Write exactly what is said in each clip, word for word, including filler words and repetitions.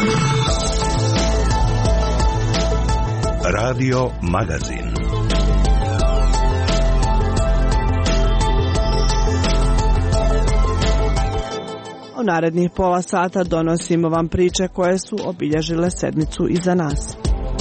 Radio Magazin. U narednih pola sata donosimo vam priče koje su obilježile sedmicu iza nas.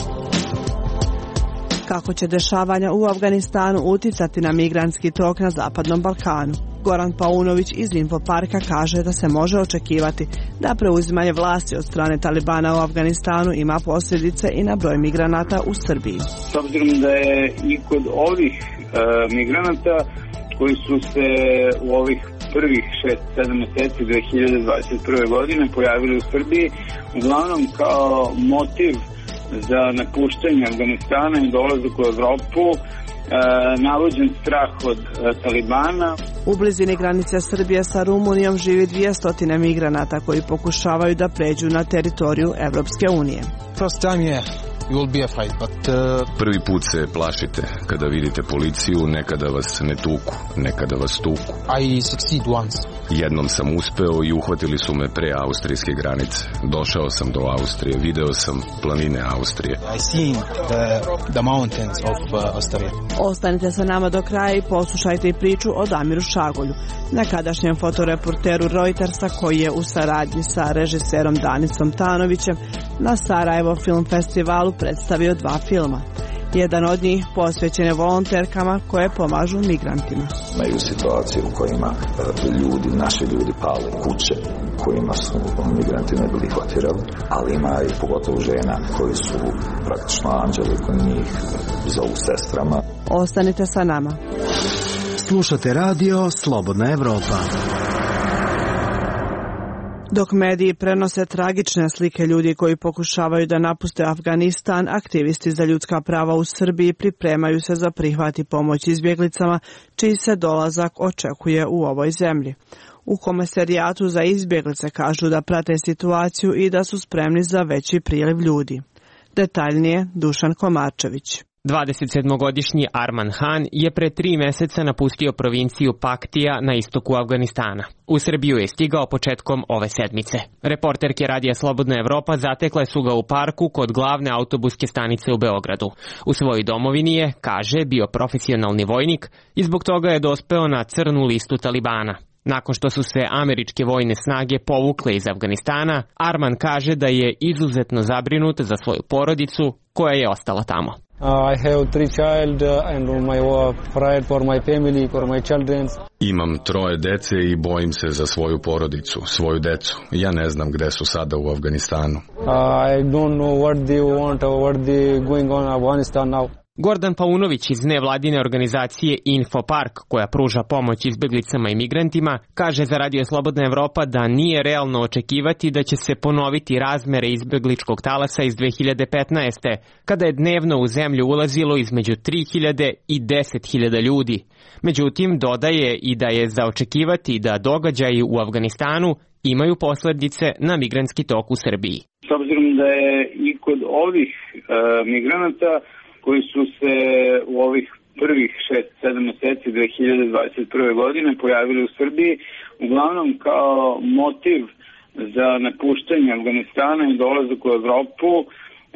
Kako će dešavanja u Afganistanu uticati na migrantski tok na Zapadnom Balkanu? Goran Paunović iz Infoparka kaže da se može očekivati da preuzimanje vlasti od strane Talibana u Afganistanu ima posljedice i na broj migranata u Srbiji. S obzirom da je i kod ovih e, migranata koji su se u ovih prvih šest sedam mjeseci dve hiljade dvadeset prve. godine pojavili u Srbiji, uglavnom kao motiv za napuštanje Afganistana i dolazak u Evropu, e, navođen strah od e, Talibana. U blizini granice Srbije sa Rumunijom živi dvjesto migranata koji pokušavaju da pređu na teritoriju Evropske unije. First time, yeah. You will be afraid, but, uh... Prvi put se plašite kada vidite policiju, nekada vas ne tuku, nekada vas tuku. I succeed once. Jednom sam uspeo i uhvatili su me pre austrijske granice. Došao sam do Austrije, video sam planine Austrije. I seen the, the mountains of uh, Austria. Ostanite sa nama do kraja i poslušajte i priču o Damiru Šagolju, nekadašnjem fotoreporteru Reutersa koji je u saradnji sa režiserom Danicom Tanovićem na Sarajevo Film Festivalu predstavio dva filma. Jedan od njih posvećen je volonterkama koje pomažu migrantima. Imaju situacije u kojima ljudi, naši ljudi pale kuće, kojima su migranti ne bili hvatirali, ali ima i pogotovo žena koji su praktično anđeli, koji njih zovu sestrama. Ostanite sa nama. Slušate radio Slobodna Evropa. Dok mediji prenose tragične slike ljudi koji pokušavaju da napuste Afganistan, aktivisti za ljudska prava u Srbiji pripremaju se za prihvat i pomoć izbjeglicama, čiji se dolazak očekuje u ovoj zemlji. U Komesarijatu za izbjeglice kažu da prate situaciju i da su spremni za veći priliv ljudi. Detaljnije Dušan Komarčević. dvadesetsedmogodišnji Arman Han je pre tri meseca napustio provinciju Paktija na istoku Afganistana. U Srbiju je stigao početkom ove sedmice. Reporterke Radija Slobodna Evropa zatekle su ga u parku kod glavne autobuske stanice u Beogradu. U svojoj domovini je, kaže, bio profesionalni vojnik i zbog toga je dospeo na crnu listu Talibana. Nakon što su se američke vojne snage povukle iz Afganistana, Arman kaže da je izuzetno zabrinut za svoju porodicu koja je ostala tamo. Uh, I have three child uh, and my uh, pride for my family, for my children. Imam troje dece i bojim se za svoju porodicu, svoju decu. Ja ne znam gde su sada u Afganistanu. Uh, I don't know what they want or what they going on in Afghanistan now. Gordan Paunović iz nevladine organizacije Infopark, koja pruža pomoć izbjeglicama i migrantima, kaže za Radio Slobodna Evropa da nije realno očekivati da će se ponoviti razmere izbjegličkog talasa iz dve hiljade petnaeste. kada je dnevno u zemlju ulazilo između tri hiljade i deset hiljada ljudi. Međutim, dodaje i da je za očekivati da događaji u Afganistanu imaju posljedice na migrantski tok u Srbiji. S obzirom da je i kod ovih e, migranata koji su se u ovih prvih šest sedam mjeseci dve hiljade dvadeset prve. godine pojavili u Srbiji, uglavnom kao motiv za napuštanje Afganistana i dolazak u Evropu, e,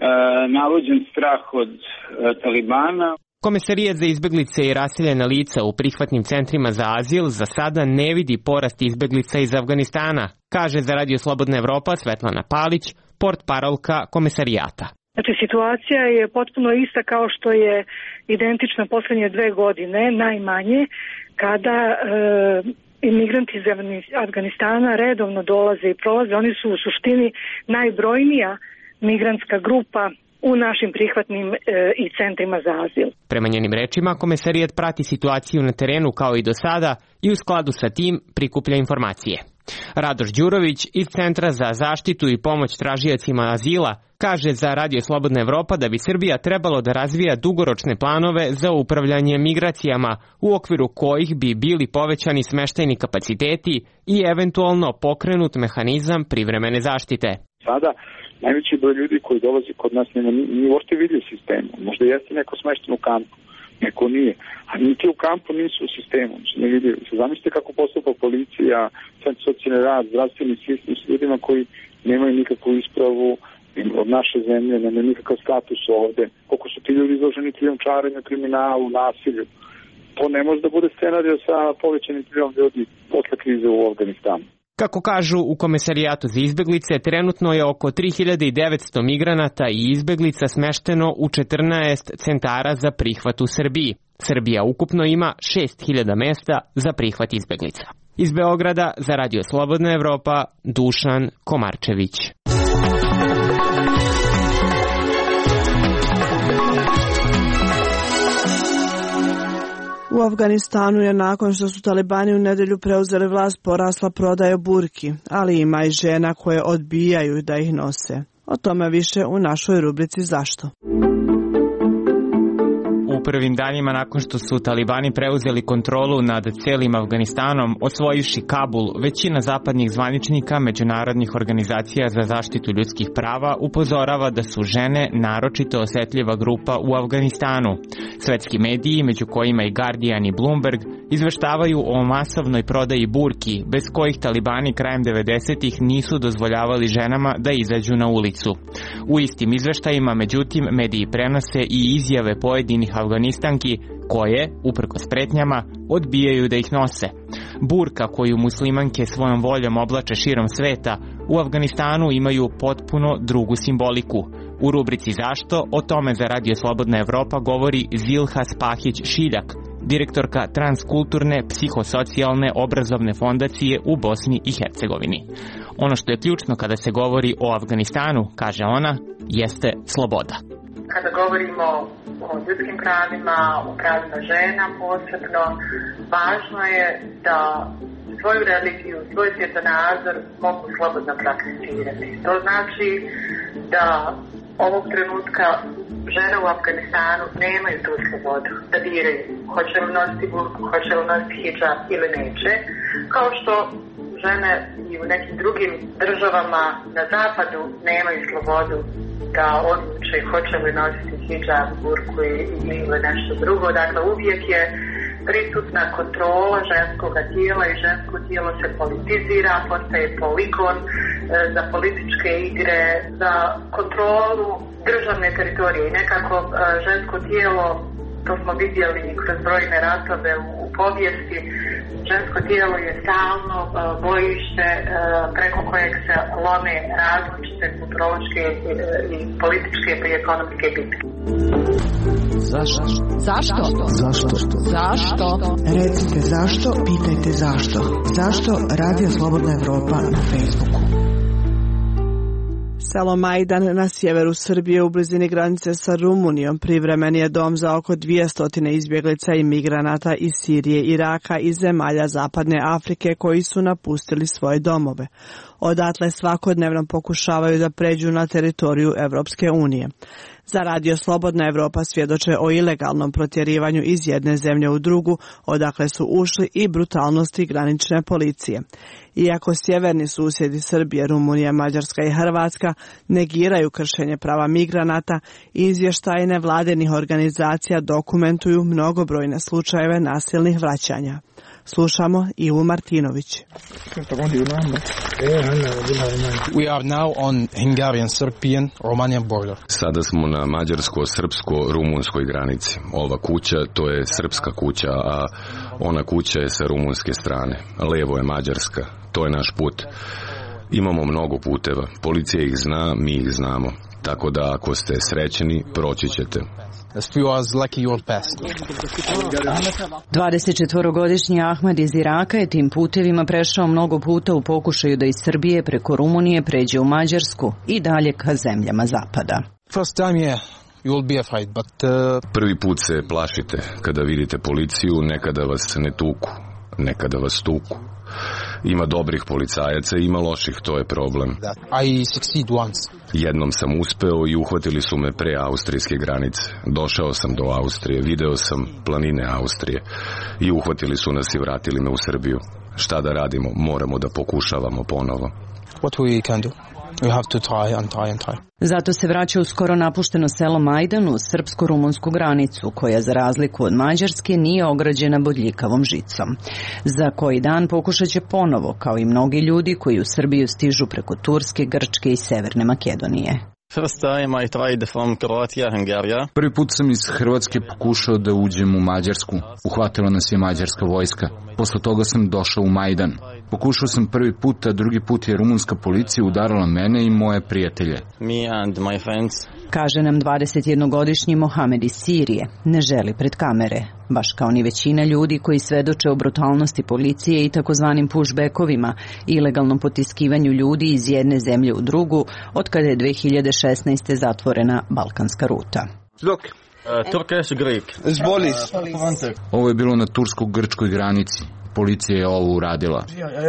navođen strah od e, Talibana. Komesarijat za izbjeglice i raseljena lica u prihvatnim centrima za azil za sada ne vidi porast izbjeglica iz Afganistana, kaže za Radio Slobodna Evropa Svetlana Palić, portparolka komesarijata. Znači, situacija je potpuno ista kao što je identična posljednje dve godine, najmanje, kada e, imigranti iz Afganistana redovno dolaze i prolaze. Oni su u suštini najbrojnija migrantska grupa u našim prihvatnim e, i centrima za azil. Prema njenim rečima, komesarijat prati situaciju na terenu kao i do sada i u skladu sa tim prikuplja informacije. Radoš Đurović iz Centra za zaštitu i pomoć tražiocima azila kaže za Radio Slobodna Evropa da bi Srbija trebalo da razvija dugoročne planove za upravljanje migracijama u okviru kojih bi bili povećani smeštajni kapaciteti i eventualno pokrenut mehanizam privremene zaštite. Sada najveći broj ljudi koji dolazi kod nas nema ni uopšte vidio sistemu. Možda jeste neko smešten u kampu, neko nije. A niti u kampu nisu u sistemu. Ne vidio. Zamislite kako postupa policija, centar socijalni rad, zdravstveni sistem s ljudima koji nemaju nikakvu ispravu od naše zemlje, nemaju nikakav status ovde. Koliko su ti ljudi izloženi krijumčarenju, kriminalu, nasilju. To ne može da bude scenario sa povećanim priljevom ljudi posle krize u Afganistanu. Kako kažu u Komesarijatu za izbeglice, trenutno je oko tri hiljade devetsto migranata i izbeglica smešteno u četrnaest centara za prihvat u Srbiji. Srbija ukupno ima šest hiljada mesta za prihvat izbeglica. Iz Beograda za Radio Slobodna Evropa, Dušan Komarčević. U Afganistanu je nakon što su talibani u nedelju preuzeli vlast porasla prodaja burki, ali ima i žena koje odbijaju da ih nose. O tome više u našoj rubrici Zašto? U prvim danima nakon što su talibani preuzeli kontrolu nad celim Afganistanom, osvojivši Kabul, većina zapadnih zvaničnika međunarodnih organizacija za zaštitu ljudskih prava upozorava da su žene naročito osetljiva grupa u Afganistanu. Svetski mediji, među kojima i Guardian i Bloomberg, izveštavaju o masovnoj prodaji burki, bez kojih talibani krajem devedesetih nisu dozvoljavali ženama da izađu na ulicu. U istim izveštajima, međutim, mediji prenose i izjave pojedinih Afganistanki koje, uprkos pretnjama, odbijaju da ih nose. Burka koju muslimanke svojom voljom oblače širom sveta, u Afganistanu imaju potpuno drugu simboliku. U rubrici Zašto o tome za Radio Slobodna Evropa govori Zilha Spahić-Šiljak, direktorka Transkulturne psihosocijalne obrazovne fondacije u Bosni i Hercegovini. Ono što je ključno kada se govori o Afganistanu, kaže ona, jeste sloboda. Kada govorimo o ljudskim pravima, o pravima žena posebno, važno je da svoju religiju, svoj svjetonazor mogu slobodno prakticirati. To znači da ovog trenutka žene u Afganistanu nemaju tu slobodu da biraju hoće li nositi burku, hoće li nositi hidžab ili neće, kao što žene i u nekim drugim državama na zapadu nemaju slobodu da odluče hoće li nositi hidžab, burku ili nešto drugo. Dakle, uvijek je prisutna kontrola ženskog tijela i žensko tijelo se politizira, postaje poligon za političke igre, za kontrolu državne teritorije. I nekako žensko tijelo, to smo vidjeli kroz brojne ratove u povijesti, žensko tijelo je stalno bojište preko kojeg se lome različite kulturološke i političke pa i ekonomske bitke. Zašto? Zašto? Zašto? Zašto? Recite zašto, pitajte zašto. Zašto Radio Slobodna Evropa na Facebooku? Selo Majdan na sjeveru Srbije u blizini granice sa Rumunijom privremen je dom za oko dvjesto izbjeglica i migranata iz Sirije, Iraka i zemalja Zapadne Afrike koji su napustili svoje domove. Odatle svakodnevno pokušavaju da pređu na teritoriju Evropske unije. Za Radio Slobodna Evropa svjedoče o ilegalnom protjerivanju iz jedne zemlje u drugu, odakle su ušli i brutalnosti granične policije. Iako sjeverni susjedi Srbije, Rumunija, Mađarska i Hrvatska negiraju kršenje prava migranata, izvještaji nevladinih organizacija dokumentuju mnogobrojne slučajeve nasilnih vraćanja. Slušamo Ivu Martinović. We are now on Hungarian-Serbian Romanian border. Sada smo na mađarsko-srpsko-rumunskoj granici. Ova kuća, to je srpska kuća, a ona kuća je sa rumunske strane. Levo je mađarska. To je naš put. Imamo mnogo puteva. Policija ih zna, mi ih znamo. Tako da ako ste srećeni, proći ćete. dvadesetčetvorogodišnji Ahmed iz Iraka je tim putevima prešao mnogo puta u pokušaju da iz Srbije preko Rumunije pređe u Mađarsku i dalje ka zemljama zapada. Prvi put se plašite kada vidite policiju, nekada vas ne tuku, nekada vas tuku. Ima dobrih policajaca i ima loših, to je problem. Jednom sam uspeo i uhvatili su me pre austrijske granice. Došao sam do Austrije, video sam planine Austrije i uhvatili su nas i vratili me u Srbiju. Šta da radimo? Moramo da pokušavamo ponovo. What we can do? We have to try and try and try. Zato se vraća u skoro napušteno selo Majdan uz srpsko-rumunsku granicu, koja za razliku od Mađarske nije ograđena bodljikavom žicom. Za koji dan pokušat će ponovo, kao i mnogi ljudi koji u Srbiju stižu preko Turske, Grčke i Severne Makedonije. Prvi put sam iz Hrvatske pokušao da uđem u Mađarsku. Uhvatila nas je mađarska vojska. Posle toga sam došao u Majdan. Pokušao sam prvi put, a drugi put je rumunska policija udarala mene i moje prijatelje. Me and my friends. Kaže nam dvadesetjednogodišnji Mohamed iz Sirije. Ne želi pred kamere, baš kao ni većina ljudi koji svedoče o brutalnosti policije i takozvanim pushbackovima, ilegalnom potiskivanju ljudi iz jedne zemlje u drugu, od kada je dve hiljade šesnaeste. zatvorena balkanska ruta. Look, uh, Turkish Greek. Ovo je bilo na tursko-grčkoj granici. Policija je ovo uradila.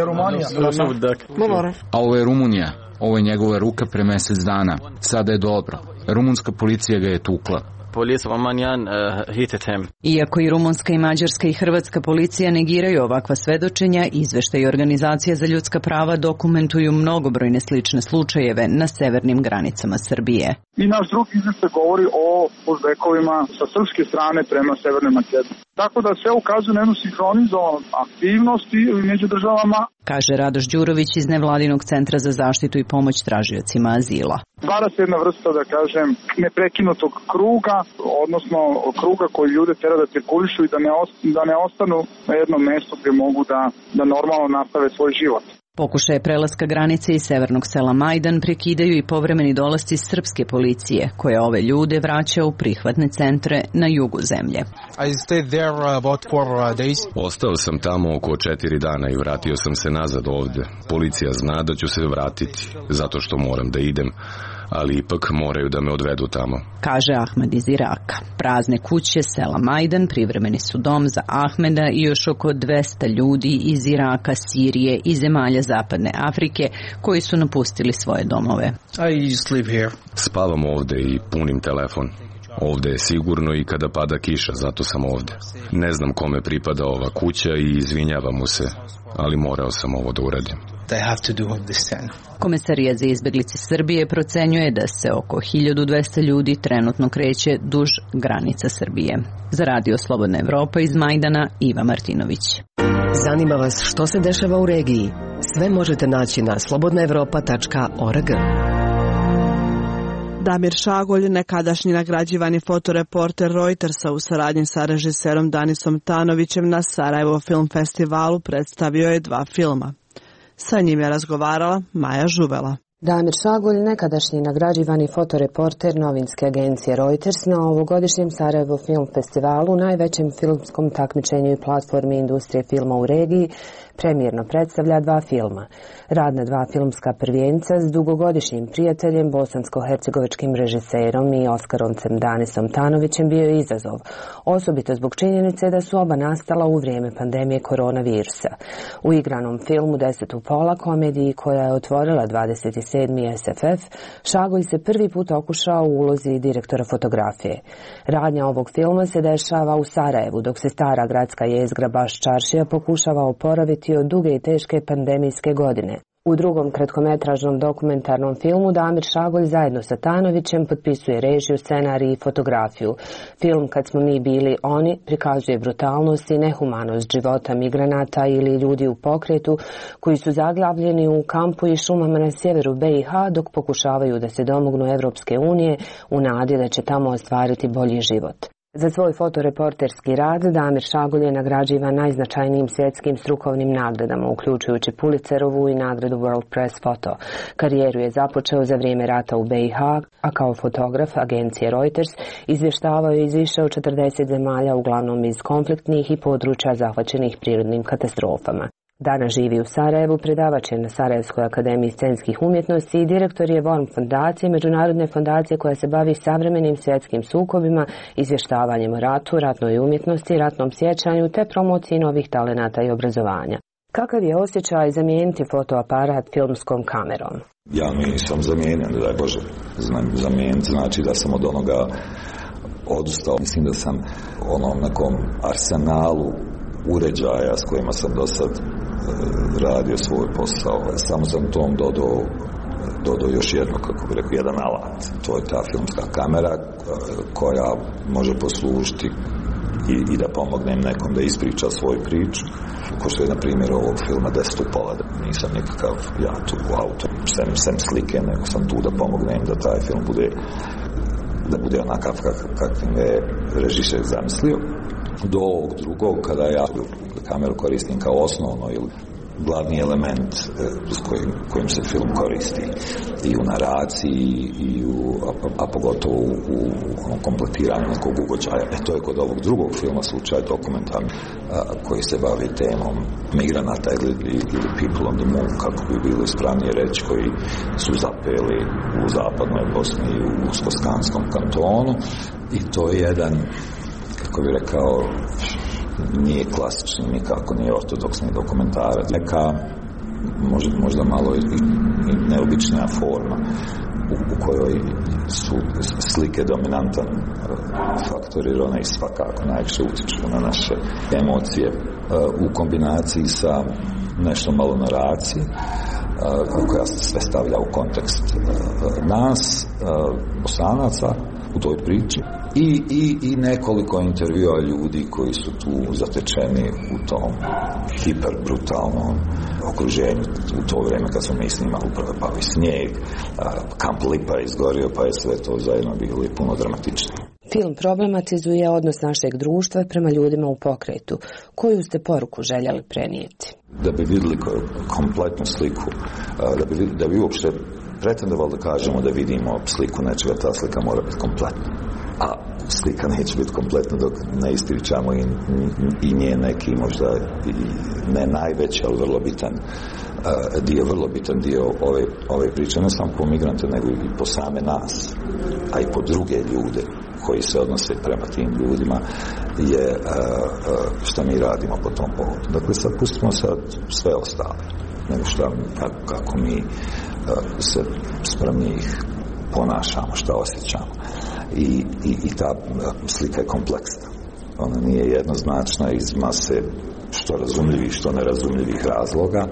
A ovo je Rumunija. Ovo je njegova ruka pre mesec dana. Sada je dobro. Rumunska policija ga je tukla. Police Romanian uh, hit him. Iako i rumunska i mađarska i hrvatska policija negiraju ovakva svedočenja, izveštaji Organizacije za ljudska prava dokumentuju mnogobrojne slične slučajeve na severnim granicama Srbije. I naš drugi izveštaj govori o pushbackovima sa srpske strane prema Severnoj Makedoniji. Tako da sve ukazuje na jednu sinhronizovanost aktivnosti među državama. Kaže Radoš Đurović iz Nevladinog centra za zaštitu i pomoć tražiocima azila. Stvara se jedna vrsta, da kažem, neprekinutog kruga, odnosno kruga koji ljude tera da cirkulišu i da ne, da ne ostanu na jednom mestu gdje mogu da, da normalno nastave svoj život. Pokušaje prelaska granice iz severnog sela Majdan prekidaju i povremeni dolasci srpske policije, koja ove ljude vraća u prihvatne centre na jugu zemlje. I stayed there about four days. Ostao sam tamo oko četiri dana i vratio sam se nazad ovde. Policija zna da ću se vratiti, zato što moram da idem, ali ipak moraju da me odvedu tamo. Kaže Ahmed iz Iraka. Prazne kuće sela Majdan privremeni su dom za Ahmeda i još oko dvesta ljudi iz Iraka, Sirije i zemalja zapadne Afrike koji su napustili svoje domove. I sleep here. Spavam ovde i punim telefon. Ovde je sigurno i kada pada kiša, zato sam ovde. Ne znam kome pripada ova kuća i izvinjavam mu se, ali morao sam ovo da uradim. Komesarija za izbeglice Srbije procenjuje da se oko hiljadu dvesta ljudi trenutno kreće duž granica Srbije. Za Radio Slobodna Evropa iz Majdana, Iva Martinović. Zanima vas što se dešava u regiji? Sve možete naći na slobodna evropa tačka org. Damir Šagolj, nekadašnji nagrađivani fotoreporter Reutersa u saradnji sa režiserom Danisom Tanovićem na Sarajevo Film Festivalu, predstavio je dva filma. Sa njim je razgovarala Maja Žuvela. Damir Šagolj, nekadašnji nagrađivani fotoreporter novinske agencije Reuters, na ovogodišnjem Sarajevo Film Festivalu, najvećem filmskom takmičenju i platformi industrije filma u regiji, premijerno predstavlja dva filma. Rad na dva filmska prvijenca s dugogodišnjim prijateljem, bosansko-hercegovačkim režiserom i Oskaroncem Danisom Tanovićem bio je izazov, osobito zbog činjenice da su oba nastala u vrijeme pandemije koronavirusa. U igranom filmu Deset u pola, komediji koja je otvorila dvadeset sedmi S F F, Šagolj se prvi put okušao u ulozi direktora fotografije. Radnja ovog filma se dešava u Sarajevu, dok se stara gradska jezgra Baš Čaršija pokušava oporaviti od duge i teške pandemijske godine. U drugom kratkometražnom dokumentarnom filmu Damir Šagolj zajedno sa Tanovićem potpisuje režiju, scenarij i fotografiju. Film Kad smo mi bili oni prikazuje brutalnost i nehumanost života migranata ili ljudi u pokretu koji su zaglavljeni u kampu i šumama na sjeveru B i H dok pokušavaju da se domognu Evropske unije u nadi da će tamo ostvariti bolji život. Za svoj fotoreporterski rad Damir Šagolj je nagrađivan najznačajnijim svjetskim strukovnim nagradama, uključujući Pulitzerovu i nagradu World Press Photo. Karijeru je započeo za vrijeme rata u B i H, a kao fotograf agencije Reuters izvještavao je iz više od četrdeset zemalja, uglavnom iz konfliktnih i područja zahvaćenih prirodnim katastrofama. Danas živi u Sarajevu, predavač je na Sarajevskoj akademiji scenskih umjetnosti i direktor je Worm fondacije, međunarodne fondacije koja se bavi savremenim svjetskim sukobima, izvještavanjem o ratu, ratnoj umjetnosti, ratnom sjećanju te promociji novih talenata i obrazovanja. Kakav je osjećaj zamijeniti fotoaparat filmskom kamerom? Ja nisam zamijenjen, daj Bože. Zamijeniti znači da sam od onoga odustao. Mislim da sam onom nekom arsenalu uređaja s kojima sam do sad radio svoj posao. Samo sam tom dodao dodao još jedno, kako bi rekao, jedan alat. To je ta filmska kamera koja može poslužiti i, i da pomognem nekom da ispriča svoju priču. Ko što je na primjer ovog filma Deset u pola, da nisam nikakav ja tu autor, sem, sem slike, nego sam tu da pomognem da taj film bude da bude onakav kakvim je režiser zamislio. Do ovog drugog, kada ja kameru koristim kao osnovno ili glavni element s kojim, kojim se film koristi i u naraciji i u, a, a pogotovo u, u, u kompletiranju nekog ugođaja. E to je kod ovog drugog filma slučaj dokumentarni koji se bavi temom migranata ili, ili People on the Move, kako bi bilo ispravnije reći, koji su zapeli u zapadnoj Bosni i u Uskoskanskom kantonu, i to je jedan, kako bi rekao, nije klasični, nikako nije ortodoksni dokumentarac, neka možda, možda malo i, i neobična forma u, u kojoj su slike dominantan faktor, jer one i svakako najviše utiču na naše emocije u kombinaciji sa nešto malo naracije koja se sve stavlja u kontekst nas, Bosanaca, u toj priči. I, i, i nekoliko intervjua ljudi koji su tu zatečeni u tom hiperbrutalnom okruženju u to vrijeme kad smo mi snimali upravo Pavi snijeg, Kamp Lipa je izgorio, pa je sve to zajedno bilo i puno dramatičnije. Film problematizuje odnos našeg društva prema ljudima u pokretu. Koju ste poruku željeli prenijeti? Da bi vidjeli kompletnu sliku, da bi, da bi uopšte pretendovali da kažemo da vidimo sliku nečega, ta slika mora biti kompletna. A slika neće biti kompletna dok ne ispričamo i, i nje neki možda i ne najveći, ali vrlo bitan uh, dio, vrlo bitan dio ove, ove priče, ne samo po migrante, nego i po same nas, a i po druge ljude koji se odnose prema tim ljudima, je uh, uh, što mi radimo po tom povodu. Dakle, sad pustimo sad sve ostale, nego šta, kako, kako mi uh, se sprem njih ponašamo, šta osjećamo. I, i, i ta slika je kompleksna. Ona nije jednoznačna iz mase što razumljivih, što nerazumljivih razloga,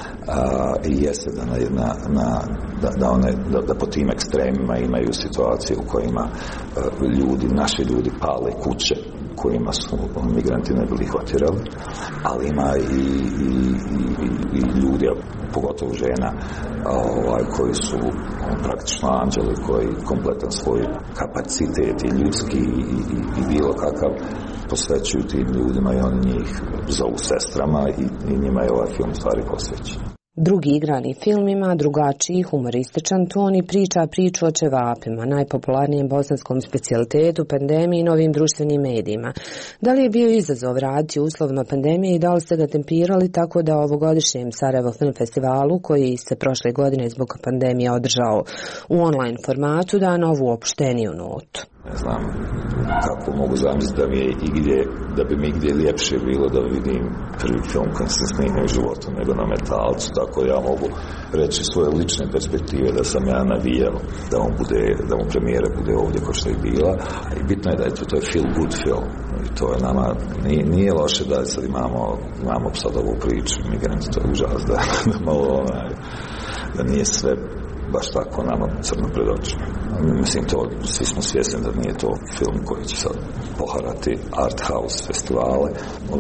a, i jeste da, na, na, da, da, one, da, da po tim ekstremima imaju situacije u kojima a, ljudi, naši ljudi pale kuće kojima su migranti ne bili hvatirali, ali ima i, i, i, i ljudi, pogotovo žena, ovaj, koji su praktično anđeli, koji kompletan svoj kapacitet i ljudski i, i, i bilo kakav posvećuju tim ljudima, i oni njih zovu sestrama, i, i njima je ovaj film stvari posvećen. Drugi igrani film ima drugačiji humorističan ton i priča priču o ćevapima, najpopularnijem bosanskom specijalitetu, pandemiji i novim društvenim medijima. Da li je bio izazov raditi u uslovima pandemije i da li ste ga tempirali tako da ovogodišnjem Sarajevo Film Festivalu, koji se prošle godine zbog pandemije održao u online formatu, da novu opušteniju notu? Ne znam kako mogu zamisliti da mi je igdje, da bi mi igdje ljepše bilo da vidim prvi film koji se snimio u životu nego na Metalcu, tako ja mogu reći svoje lične perspektive da sam ja navijao da on bude, da mu premijera bude ovdje kao što je bila, i bitno je da je to, to je feel good film, i to je nama, nije, nije loše da sad imamo, imamo sad ovu priču migranti, to je užas da, da malo onaj, da nije sve baš tako nama crno pred očima. Mislim, to, svi smo svjesni da nije to film koji će sad poharati art house festivale.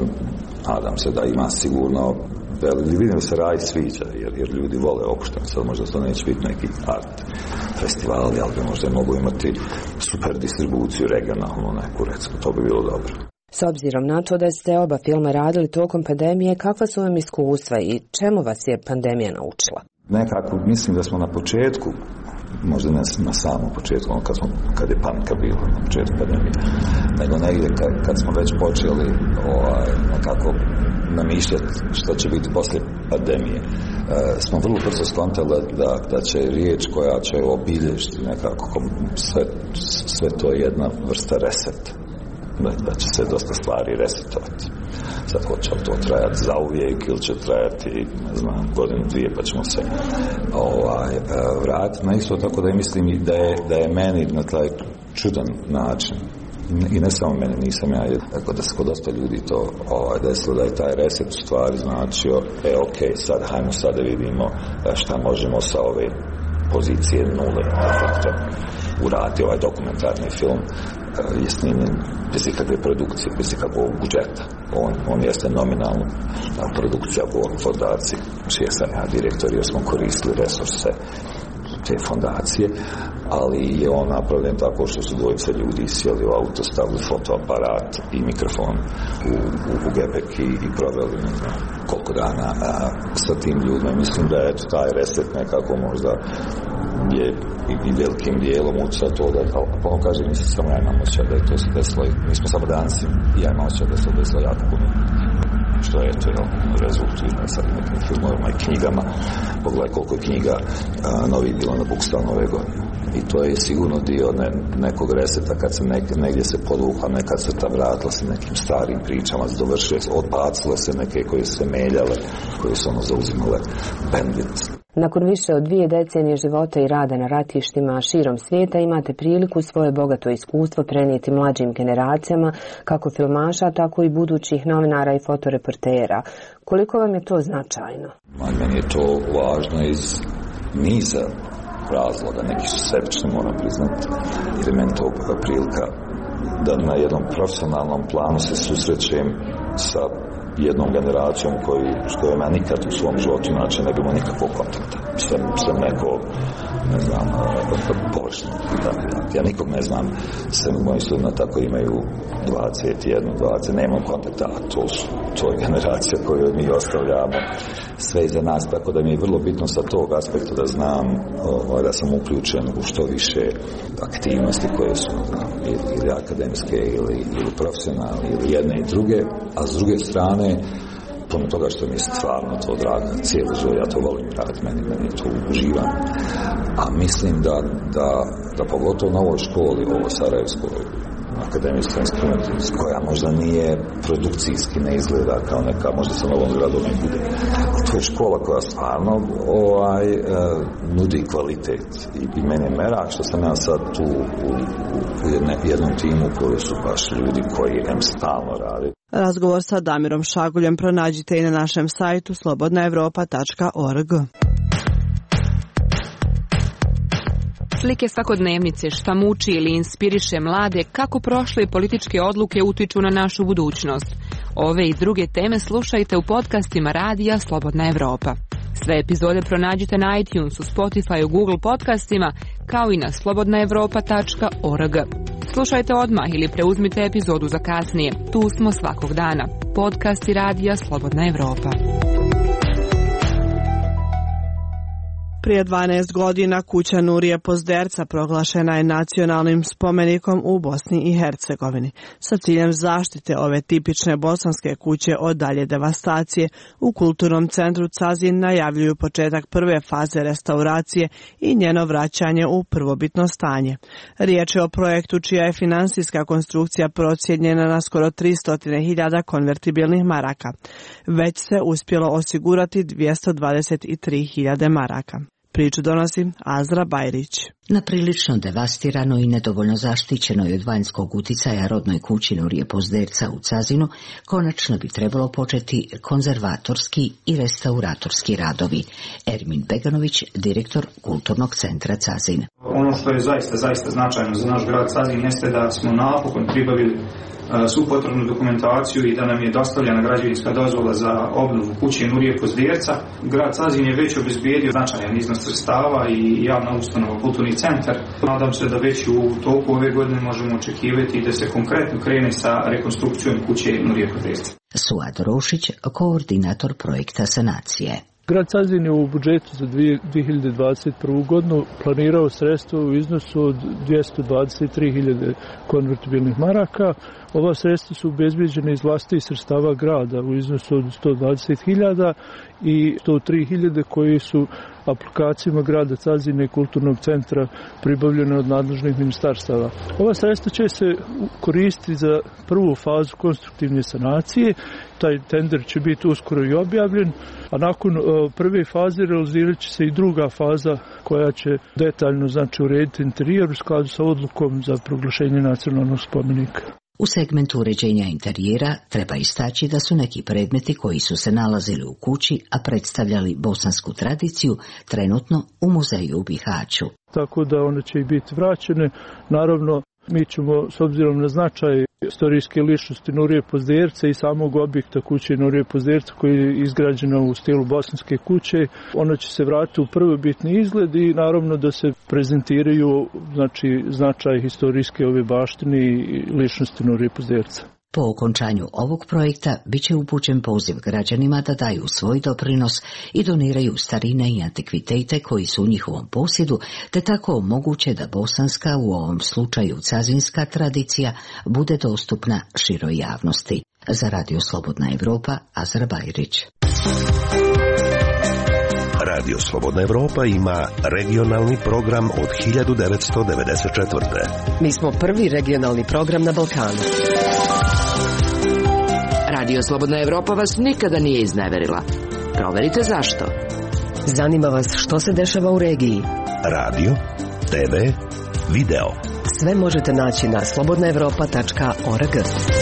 Nadam se da ima sigurno, vidim da se raj sviđa, jer, jer ljudi vole opušten. Sad možda to neće biti neki art festivali, ali bi možda mogu imati super distribuciju regionalnu neku, recimo, to bi bilo dobro. S obzirom na to da ste oba filma radili tokom pandemije, kakva su vam iskustva i čemu vas je pandemija naučila? Nekako mislim da smo na početku, možda ne na samom početku, ono kad, smo, kad je panika bila na početku pandemije, nego negdje kad, kad smo već počeli ovaj, nekako namišljati što će biti poslije pandemije, e, smo vrlo brzo skontali da, da će riječ koja će obilježiti nekako sve, sve to je jedna vrsta reseta, da, da će se dosta stvari resetovati. Sad hoće li to trajati zauvijek ili će trajati, ne znam, godinu, dvije, pa ćemo se ovaj, vratiti. Na isto tako da mislim da je, da je meni na taj čudan način, i ne samo meni, nisam ja, tako da se kod dosta ljudi to ovaj, desilo, da je taj reset u stvari značio, e ok, sad hajmo sad da vidimo šta možemo sa ove pozicije nule, de facto. Uradi ovaj dokumentarni film je snimljen bez ikakve produkcije, bez ikakvog budžeta. On, on jeste nominalno produkcija fondacije, čije sam ja direktor, jer smo koristili resurse te fondacije, ali je on napravljen tako što su dvojice ljudi sjeli u auto, stavili fotoaparat i mikrofon u, u, u gepek i, i proveli ne znam koliko dana a, sa tim ljudima. Mislim da je taj reset nekako možda je i, i velikim dijelom utjecao to da, ali ono kaže, mislim samo ja imam osjećaj da je to se desilo, mi smo samo danci i ja imam osjećaj da se desilo jako puno, što je to rezultira sad nekim filmovima i knjigama. Pogledaj koliko je knjiga a, novi bilo na Bookstal nove godine. I to je sigurno dio ne, nekog reseta kad se nek, negdje se podvukla neka crta, vratila se nekim starim pričama, dovršile se, odbacile se neke koje se meljale, koje su ono zauzimale bandit. Nakon više od dvije decenije života i rada na ratištima širom svijeta imate priliku svoje bogato iskustvo prenijeti mlađim generacijama, kako filmaša, tako i budućih novinara i fotoreportera. Koliko vam je to značajno? Meni je to važno iz niza razloga, neki su sebični, moram priznati, jer je meni to prilika da na jednom profesionalnom planu se susrećem sa jednom generacijom koji, s kojom ja nikad u svom životu inače ne bi imao nikakvog kontakta. Sam, sam neko, ne znam, površno. Ja nikog ne znam, sve moji studina tako imaju dvadeset jedan, dvadeset, nemam kontakta, a to, su, to je generacija koju mi ostavljamo sve iza nas, tako da mi je vrlo bitno sa tog aspekta da znam o, da sam uključen u što više aktivnosti koje su znam, ili, ili akademske ili, ili profesionalne ili jedne i druge, a s druge strane puno toga što mi je stvarno to drago, cijelu život, ja to volim raditi, meni, meni to uživam. A mislim da, da, da pogotovo na ovoj školi, ovo Sarajevskoj akademijskoj instrumenti, koja možda nije produkcijski, ne izgleda kao neka, možda sa novom gradom ne bude. To je škola koja stvarno ovaj, e, nudi kvalitet. I, i meni je merak što sam ja sad tu u, u, u jedne, jednom timu koji su baš ljudi koji em stalno radi. Razgovor sa Damirom Šaguljem pronađite i na našem sajtu slobodna evropa tačka org. Slike svakodnevnice, šta muči ili inspiriše mlade, kako prošle političke odluke utiču na našu budućnost. Ove i druge teme slušajte u podcastima radija Slobodna Evropa. Sve epizode pronađite na iTunesu, Spotify, Google podcastima, kao i na slobodna evropa tačka org. Slušajte odmah ili preuzmite epizodu za kasnije. Tu smo svakog dana. Podcasti radija Slobodna Evropa. Prije dvanaest godina kuća Nurije Pozderca proglašena je nacionalnim spomenikom u Bosni i Hercegovini. Sa ciljem zaštite ove tipične bosanske kuće od dalje devastacije, u Kulturnom centru Cazin najavljuju početak prve faze restauracije i njeno vraćanje u prvobitno stanje. Riječ je o projektu čija je finansijska konstrukcija procijenjena na skoro tristo hiljada konvertibilnih maraka. Već se uspjelo osigurati dvjesto dvadeset tri hiljade maraka. Priču donosi Azra Bajrić. Na prilično devastirano i nedovoljno zaštićenoj od vanjskog uticaja rodnoj kući Nurije Pozderca u Cazinu konačno bi trebalo početi konzervatorski i restauratorski radovi. Ermin Beganović, direktor Kulturnog centra Cazin. Ono što je zaista, zaista značajno za naš grad Cazin jeste da smo napokon pribavili svu potrebnu dokumentaciju i da nam je dostavljena građevinska dozvola za obnovu kuće Nurije Pozderca. Grad Cazin je već obezbijedio značajan iznos sredstava i javna ustanova Kulturni centar. Nadam se da već u toku ove godine možemo očekivati da se konkretno krene sa rekonstrukcijom kuće Nurije Pozderca. Suad Rošić, koordinator projekta sanacije. Grad Cazin je u budžetu za dvije hiljade dvadeset prvu. godinu planirao sredstva u iznosu od dvjesto dvadeset tri hiljade konvertibilnih maraka. Ova sredstva su obezbijeđena iz vlastitih sredstava grada u iznosu od sto dvadeset hiljada i sto tri hiljade koji su aplikacijama grada Cazina i Kulturnog centra pribavljene od nadležnih ministarstava. Ova sredstva će se koristiti za prvu fazu konstruktivne sanacije. Taj tender će biti uskoro i objavljen, a nakon uh, prve faze realizirat će se i druga faza koja će detaljno znači urediti interijer u skladu sa odlukom za proglašenje nacionalnog spomenika. U segmentu uređenja interijera treba istaći da su neki predmeti koji su se nalazili u kući, a predstavljali bosansku tradiciju, trenutno u muzeju u Bihaću. Tako da one će i biti vraćene. Naravno, mi ćemo, s obzirom na značaj istorijske ličnosti Nurije Pozderca i samog objekta kuće Nurije Pozderca koji je izgrađena u stilu bosanske kuće, ona će se vratiti u prvobitni izgled i naravno da se prezentiraju znači, značaj historijske ove baštine i ličnosti Nurije Pozderca. Po okončanju ovog projekta bit će upućen poziv građanima da daju svoj doprinos i doniraju starine i antikvitete koji su u njihovom posjedu, te tako omoguće da bosanska, u ovom slučaju cazinska tradicija, bude dostupna široj javnosti. Za Radio Slobodna Evropa, Azra Bajrić. Radio Slobodna Evropa ima regionalni program od hiljadu devetsto devedeset četvrte. Mi smo prvi regionalni program na Balkanu. Radio Slobodna Evropa vas nikada nije izneverila. Proverite zašto. Zanima vas što se dešava u regiji. Radio, te ve, video. Sve možete naći na slobodna evropa tačka org.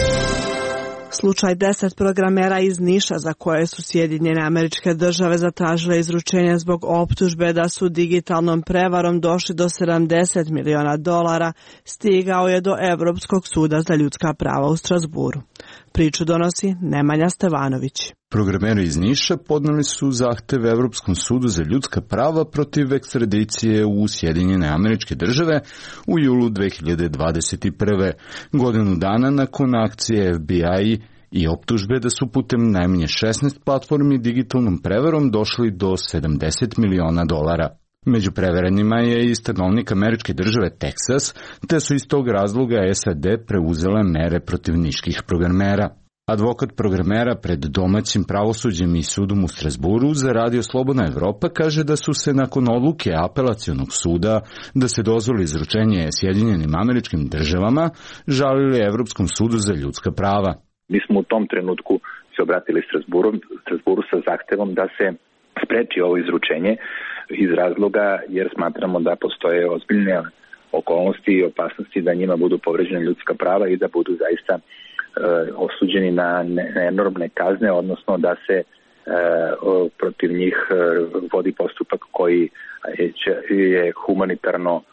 Slučaj deset programera iz Niša za koje su Sjedinjene Američke Države zatražile izručenje zbog optužbe da su digitalnom prevarom došli do sedamdeset miliona dolara stigao je do Evropskog suda za ljudska prava u Strazburu. Priču donosi Nemanja Stevanović. Programeri iz Niša podneli su zahtev Evropskom sudu za ljudska prava protiv ekstradicije u Sjedinjene Američke Države u julu dve hiljade dvadeset prve. Godinu dana nakon akcije F B I i optužbe da su putem najmanje šesnaest platformi digitalnom prevarom došli do sedamdeset miliona dolara. Među preverenima je i stanovnik Američke Države Teksas, te su iz tog razloga S A D preuzele mere protiv niških programera. Advokat programera pred domaćim pravosuđem i sudom u Strazburu za Radio Slobodna Evropa kaže da su se nakon odluke apelacionog suda da se dozvoli izručenje Sjedinjenim Američkim Državama žalili Evropskom sudu za ljudska prava. Mi smo u tom trenutku se obratili Strazburu, Strazburu sa zahtevom da se spreči ovo izručenje iz razloga jer smatramo da postoje ozbiljne okolnosti i opasnosti da njima budu povređene ljudska prava i da budu zaista e, osuđeni na, na enormne kazne, odnosno da se e, o, protiv njih e, vodi postupak koji će, je humanitarno e,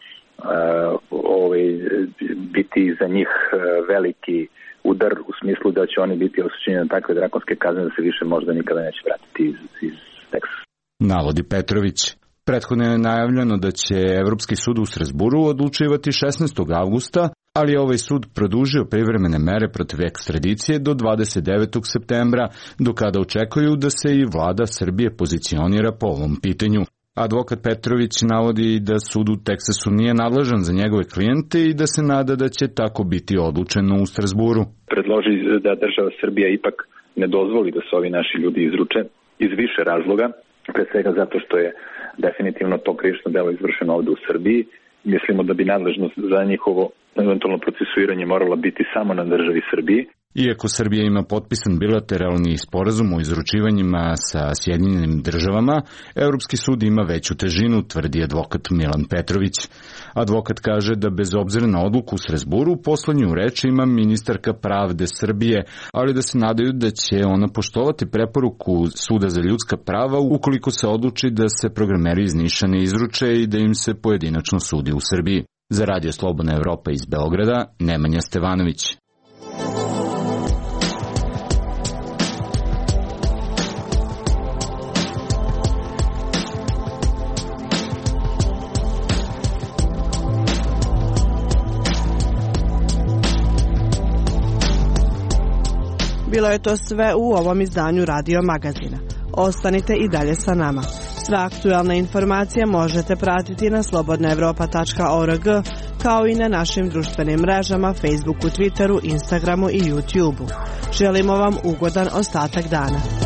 ovaj, biti za njih veliki udar u smislu da će oni biti osuđeni na takve drakonske kazne da se više možda nikada neće vratiti iz, iz Teksasa. Navodi Petrović. Prethodno je najavljeno da će Evropski sud u Strazburu odlučivati šesnaestog avgusta, ali je ovaj sud produžio privremene mere protiv ekstradicije do dvadeset devetog septembra, do kada očekuju da se i vlada Srbije pozicionira po ovom pitanju. Advokat Petrović navodi da sud u Teksasu nije nadležan za njegove klijente i da se nada da će tako biti odlučeno u Strazburu. Predloži da država Srbija ipak ne dozvoli da se ovi naši ljudi izruče iz više razloga, pre svega zato što je definitivno to krivično delo izvršeno ovde u Srbiji. Mislimo da bi nadležnost za njihovo eventualno procesuiranje morala biti samo na državi Srbiji. Iako Srbija ima potpisan bilateralni sporazum o izručivanjima sa Sjedinjenim Državama, Evropski sud ima veću težinu, tvrdi advokat Milan Petrović. Advokat kaže da bez obzira na odluku u Strazburu, poslednju reč ima ministarka pravde Srbije, ali da se nadaju da će ona poštovati preporuku Suda za ljudska prava ukoliko se odluči da se programeri iz Niša ne izruče i da im se pojedinačno sudi u Srbiji. Za Radio Slobodna Evropa iz Beograda, Nemanja Stevanović. Bilo je to sve u ovom izdanju Radio Magazina. Ostanite i dalje sa nama. Sve aktuelne informacije možete pratiti na slobodna evropa tačka org, kao i na našim društvenim mrežama, Facebooku, Twitteru, Instagramu i YouTubeu. Želimo vam ugodan ostatak dana.